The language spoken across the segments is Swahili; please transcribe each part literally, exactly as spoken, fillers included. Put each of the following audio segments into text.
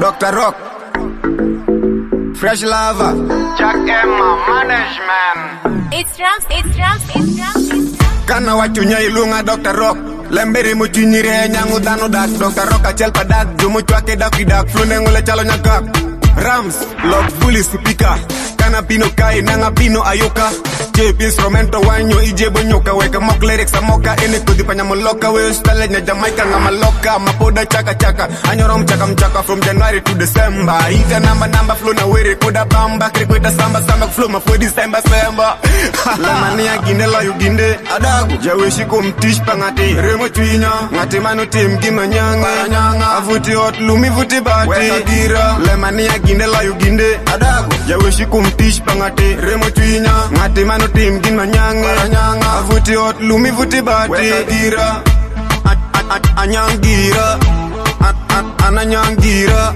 Doctor Rock, Fresh Lava, Jack Emma Management. It's drums, it's drums, it's drums, it's drums. Kana wachunya ilunga Doctor Rock. Lemberi muchinyire nyangu danu dak. Doctor Rock achel padak, jumu chwake dakidak. Flune ngule chalo nyakak. Rams, log fully sipika. Kana pino kai, nanga pino ayoka. Jeep instrumento wanyo, ije bonyoka. Weka mok lyrics amoka, ene kudi panya moloka. We style nya Jamaica nga maloka. Mapoda chaka chaka, anyorom chaka mchaka. From January to December. Ita namba namba, flow na were koda bamba. Krikweta samba samba, flow mafwe December semba. Lamania gine la yu ginde, adagu. Jaweshi kumtish pangati, remo chwinya. Ngati manu tim gima nyanga, nyanga. Avuti hot, lumi vuti bati. Weka gira, lemania gine la yu ginde, adagu. Jaweshi kumtish pangati, remo chwinya. Ngati manu tim gima nyanga, nyanga. Avuti hot, lumi vuti bati. Weka gira, anyangira, ananyangira.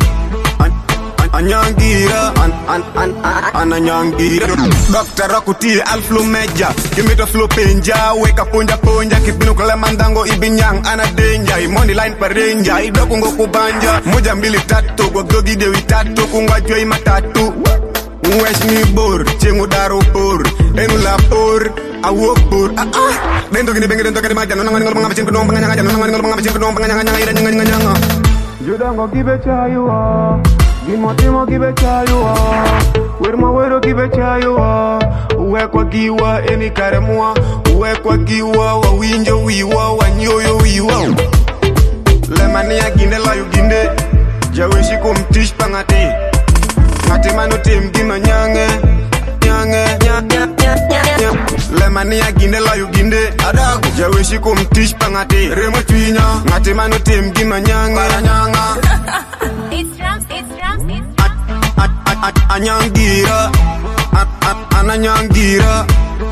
Anyangira, an an an ananyangira. Doctor Rokuti alflu meja, kimito flow penja, weka ponja ponja, kipinu kule mandango ibinyang ana danger, money line parenja, idoku ngoku banja, moja mbili tatu, kwa gogi dewi tatu, kungwa jwe matatu. Unwesh ni bor, chengu daru por, enu la por, awok por, ah ah. Dento gini bengi dento kadi majan, nonang ngol mga pachin kunong panganyanga, nonang ngol mga pachin kunong panganyanga, ira nyanga nyanga nyanga. Judango kibe chayua. Gimo timo kibe chayua. Wirma wero kibe chayua. Uwe kwa giwa eni karemua. Uwe kwa giwa wa winjo wiwa wa nyoyo wiwa. Lemania ginde la yu ginde. Jaweshi kumtish pangati. Ngati manu tim gima nyange. Nyange nyange nyange. Lemania ginde la yu ginde. Adagu. Jaweshi kumtish pangati. Remo chwinya. Ngati manu tim gima nyange. Nyanga. It's drums, it's drums, it's drums. Anyangira, ananyangira,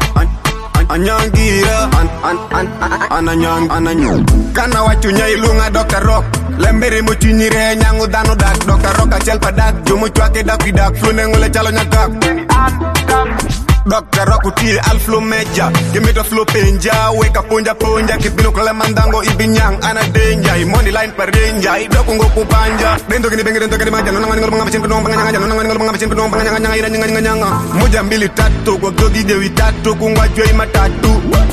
anyangira, ananyang, ananyang. Kana wachunya ilunga Doctor Rock. Lemberi muchinyire nyangu danu dak. Doctor Rock achel padak, jumu chwake dakidak. Flune ngule chalo nyakak. Doctor Rock uti alflu meja, kimito flow penja, weka ponja ponja, kipinu kule mandango ibinyang ana danger, money line parenja, idoku ngoku banja. Dento gini bengi dento kadi majan, nonang ngol mga pachin kunong panganyanga, nonang ngol mga pachin kunong panganyanga, ira nyanga nyanga. Moja mbili tatu, kwa gogi dewi tatu, kungwa jwe matatu.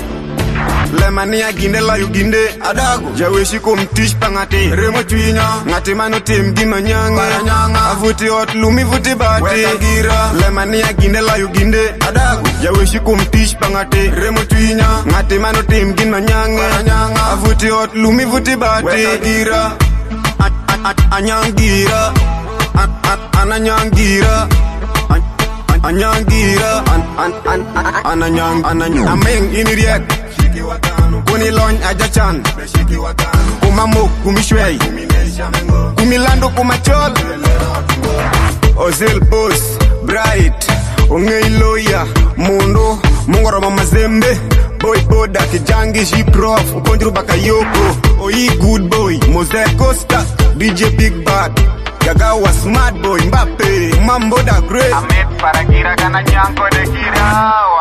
Lemania ginde la yu ginde, adagu. Jaweshi kumtish pangati, remo chwinya. Ngati manu tim gima nyanga, nyanga. Avuti hot, lumi vuti bati. Weka gira, lemania ginde la yu ginde, adagu. Jaweshi kumtish pangati, remo chwinya. Ngati manu tim gima nyanga, nyanga. Avuti hot, lumi vuti bati. Weka gira, anyangira, ananyangira. Anyangira, ananyang, ananyang. Ameng iniriek. Kuni lon ajachan, kumamuk kumishwei, kumilando kumachol. Ozil boss, bright, ongei loya, mundo, mungoro mamazembe. Boy boda kijangi jiprof, ukonjuru bakayoko. Oyi good boy, Mose Costa, D J Big Bad. Gagawa smart boy, Mbappe, Mambo da great. Amit para kira kana nyanko de kira.